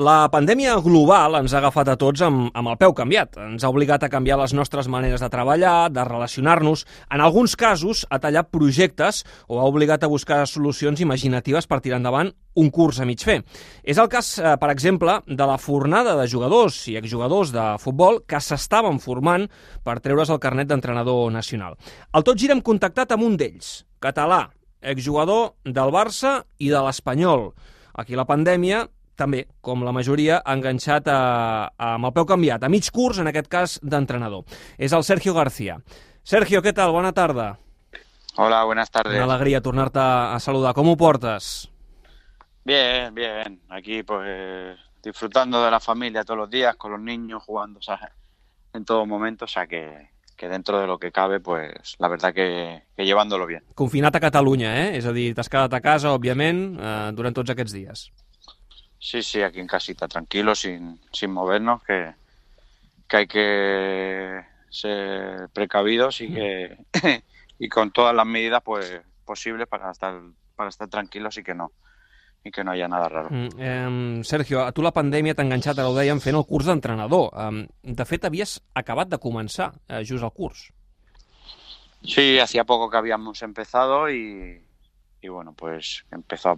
La pandèmia global ens ha agafat a tots amb el peu canviat. Ens ha obligat a canviar les nostres maneres de treballar, de relacionar-nos, en alguns casos a tallar projectes o ha obligat a buscar solucions imaginatives per tirar endavant un curs a mig fer. És el cas, per exemple, de la fornada de jugadors i exjugadors de futbol que s'estaven formant per treure's el carnet d'entrenador nacional. Al Tot Gira hem contactat amb un d'ells, català, exjugador del Barça i de l'Espanyol. Aquí la pandèmia també, com la majoria, ha enganxat amb el peu canviat, a mig curs, en aquest cas, d'entrenador. És el Sergio García. Sergio, què tal? Bona tarda. Hola, buenas tardes. Una alegria tornar-te a saludar. Com ho portes? Bien, bien. Aquí, pues, disfrutando de la familia todos los días, con los niños, jugando, o sea, en todo momento, o sea, que dentro de lo que cabe, pues, la verdad que llevándolo bien. Confinat a Catalunya, eh? És a dir, t'has quedat a casa, òbviament, durant tots aquests dies. Sí, aquí en casita, tranquilo, sin movernos, que hay que ser precavidos y que y con todas las medidas pues posibles para estar tranquilos i que no haya nada raro. Sergio, a tu la pandèmia t'ha enganxat, ara ho dèiem, fent el curs d'entrenador. De fet, havies acabat de començar just el curs. Sí, hacía poco que habíamos empezado y bueno, pues empezó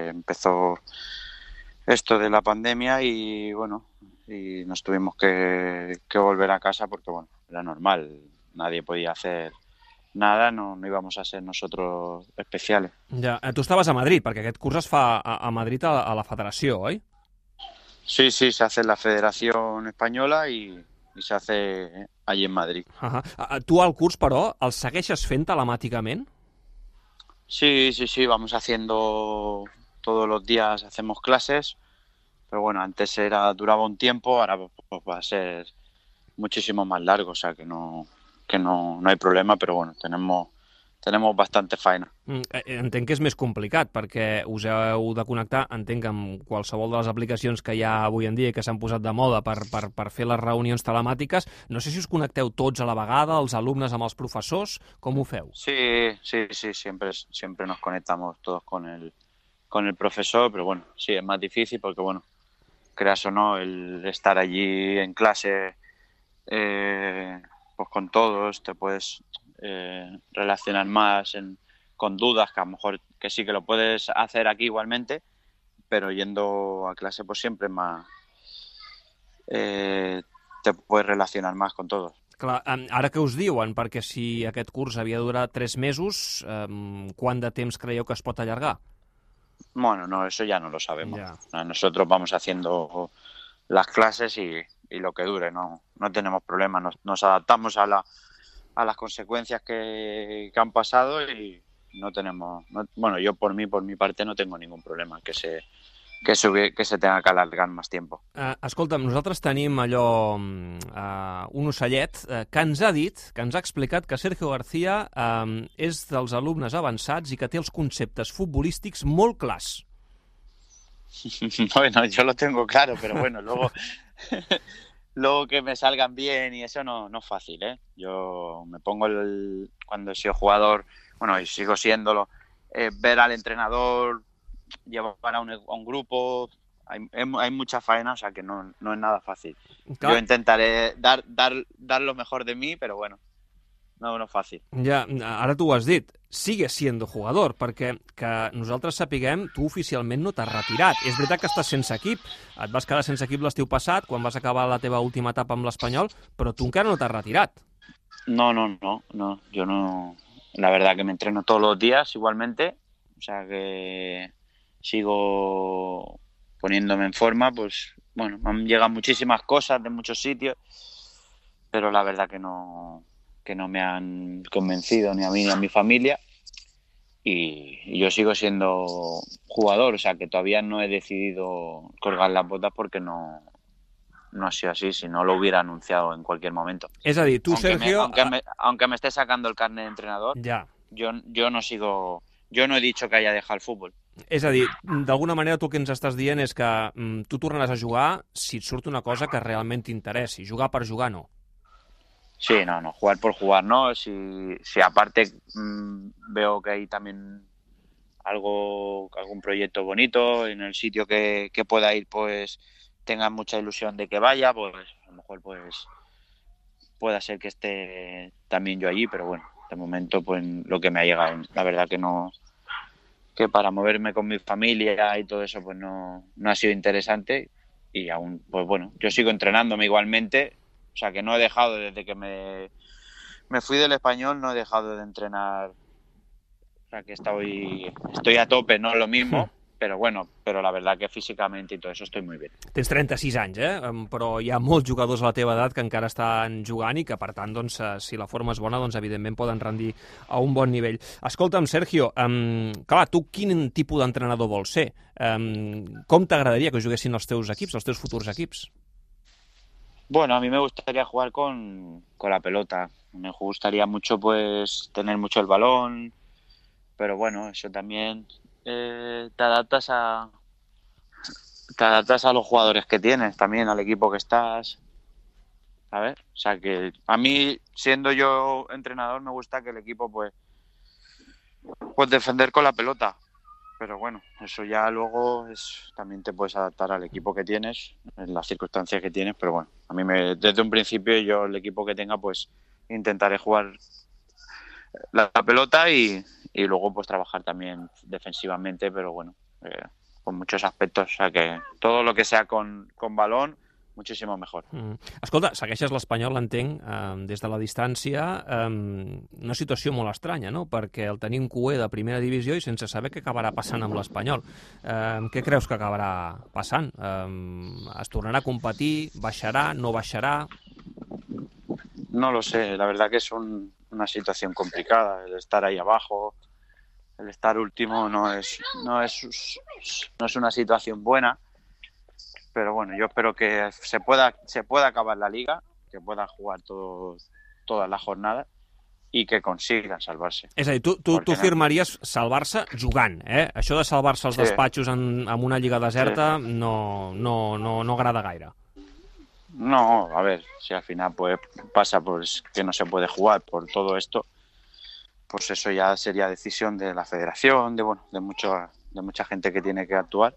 esto de la pandemia y bueno, y nos tuvimos que volver a casa porque bueno, era normal, nadie podía hacer nada, no íbamos a ser nosotros especiales. Ja, tu estaves a Madrid, perquè aquest curs es fa a Madrid a la federació, oi? Sí, se hace en la Federación Española y se hace allí en Madrid. Tu el curs, però, el segueixes fent telemàticament? Sí, vamos haciendo todos los días, hacemos clases, pero bueno, antes duraba un tiempo, ahora pues va a ser muchísimo más largo, o sea que no hay problema, però bueno, tenemos bastante feina. Entenc que és més complicat, perquè us heu de connectar, entenc, amb qualsevol de les aplicacions que hi ha avui en dia i que s'han posat de moda per fer les reunions telemàtiques. No sé si us connecteu tots a la vegada, els alumnes amb els professors, com ho feu? Sí, siempre nos conectamos todos con el profesor, pero bueno, sí, es más difícil porque bueno, creas o no, el estar allí en clase pues con todos, te puedes relacionar más con dudas, que a lo mejor que sí que lo puedes hacer aquí igualmente, pero yendo a clase pues siempre más te puedes relacionar más con todos. Clar, ara què us diuen? Perquè si aquest curs havia de durar 3 mesos, quant de temps creieu que es pot allargar? Bueno, no, eso ya no lo sabemos. Ya. Nosotros vamos haciendo las clases y lo que dure, no tenemos problemas, nos adaptamos a las consecuencias que han pasado y bueno, yo por mi parte no tengo ningún problema que se tenga que alargar más tiempo. Escolta'm, nosaltres tenim allò, un ocellet que ens ha dit, que ens ha explicat que Sergio García és dels alumnes avançats i que té els conceptes futbolístics molt clars. Bueno, yo lo tengo claro, pero bueno, luego que me salgan bien y eso no es fácil, ¿eh? Yo me pongo cuando he sido jugador, bueno, y sigo siéndolo, ver al entrenador, llevar a un grupo, hay mucha faena, o sea que no es nada fácil. Clar. Yo intentaré dar lo mejor de mí, pero bueno, no és fàcil. Ja, ara tu ho has dit, sigues siendo jugador, perquè que nosaltres sapiguem, tu oficialment no t'has retirat. És veritat que estàs sense equip, et vas quedar sense equip l'estiu passat, quan vas acabar la teva última etapa amb l'Espanyol, però tu encara no t'has retirat. No, yo no. La verdad que me entreno todos los días igualmente, o sea que sigo poniéndome en forma, pues bueno, me han llegado muchísimas cosas de muchos sitios, pero la verdad que no me han convencido ni a mí ni a mi familia y yo sigo siendo jugador, o sea que todavía no he decidido colgar las botas porque no ha sido así, si no lo hubiera anunciado en cualquier momento. És a dir, tu, Sergio... Aunque me esté sacando el carnet de entrenador, ja. yo no he dicho que haya dejado el fútbol. És a dir, d'alguna manera tu el que ens estàs dient és que tu tornaràs a jugar si et surt una cosa que realment t'interessi. Jugar per jugar, no. Sí, no, jugar por jugar, ¿no? Si aparte veo que hay también algún proyecto bonito en el sitio que pueda ir, pues tengan mucha ilusión de que vaya, pues a lo mejor pues pueda ser que esté también yo allí, pero bueno, de momento pues lo que me ha llegado, la verdad que no, que para moverme con mi familia y todo eso pues no ha sido interesante y aún, pues bueno, yo sigo entrenándome igualmente, o sea que no he dejado desde que me fui del Español, no he dejado de entrenar, o sea que estoy a tope, no es lo mismo, però bueno, però la veritat que físicament i tot això estoy muy bien. Tens 36 anys, però hi ha molts jugadors a la teva edat que encara estan jugant i que, per tant, doncs, si la forma és bona, doncs, evidentment poden rendir a un bon nivell. Escolta'm, Sergio, clar, tu quin tipus d'entrenador vols ser? Com t'agradaria que juguessin els teus equips, els teus futurs equips? Bueno, a mí me gustaría jugar con la pelota. Me gustaría mucho pues tener mucho el balón, pero bueno, eso también te adaptas a los jugadores que tienes, también al equipo que estás, ¿sabes? O sea que a mí, siendo yo entrenador, me gusta que el equipo pues defender con la pelota. Pero bueno, eso ya luego también te puedes adaptar al equipo que tienes, en las circunstancias que tienes, pero bueno, a mí desde un principio yo el equipo que tenga pues intentaré jugar la pelota y luego pues trabajar también defensivamente, pero bueno, con muchos aspectos, o sea que todo lo que sea con balón, muchísimo mejor. Escolta, segueixes l'Espanyol, entenc, des de la distància, una situació molt estranya, no? Perquè el tenim cué de primera divisió i sense saber què acabarà passant amb l'Espanyol. Què creus que acabarà passant? Es tornarà a competir? Baixarà? No baixarà? No lo sé, la verdad que es una situación complicada, el estar ahí abajo, el estar último no es una situación buena. Pero bueno, yo espero que se pueda acabar la liga, que puedan jugar todas las jornadas i que consigan salvar-se. És a dir, tu firmaries salvar-se jugant, eh? Això de salvar-se als despatxos en una lliga deserta no agrada gaire. No, a ver, si al final pues pasa pues que no se puede jugar por todo esto, pues eso ya sería decisión de la federación, de mucha gente que tiene que actuar,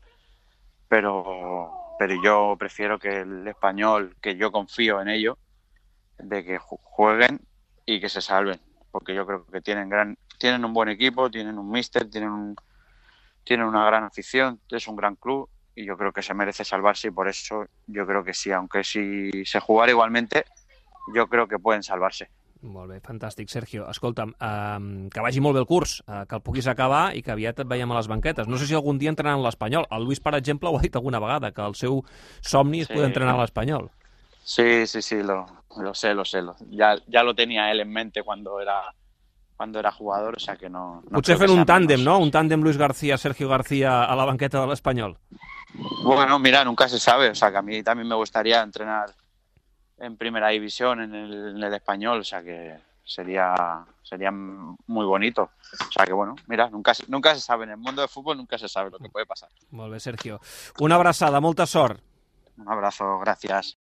pero yo prefiero que el Español, que yo confío en ello, de que jueguen y que se salven, porque yo creo que tienen un buen equipo, tienen un míster, tienen una gran afición, es un gran club y yo creo que se merece salvarse y por eso yo creo que sí, aunque si se jugara igualmente, yo creo que pueden salvarse. Molt bé, fantàstic, Sergio. Escolta'm, que vagi molt bé el curs, que el puguis acabar i que aviat et veiem a les banquetes. No sé si algun dia entrenar en l'Espanyol. El Luis, per exemple, ho ha dit alguna vegada, que el seu somni és poder entrenar a l'Espanyol. Sí, lo sé. Ya lo tenía él en mente cuando era jugador, o sea que no Potser fent un tándem, ¿no? Un tándem Luis García, Sergio García a la banqueta de l'Espanyol. Bueno, mira, nunca se sabe, o sea que a mí también me gustaría entrenar en primera división en el Español, o sea que sería muy bonito. O sea que bueno, mira, nunca se sabe, en el mundo del fútbol nunca se sabe lo que puede pasar. Molt bé, Sergio. Una abraçada, molta sort. Un abrazo, gracias.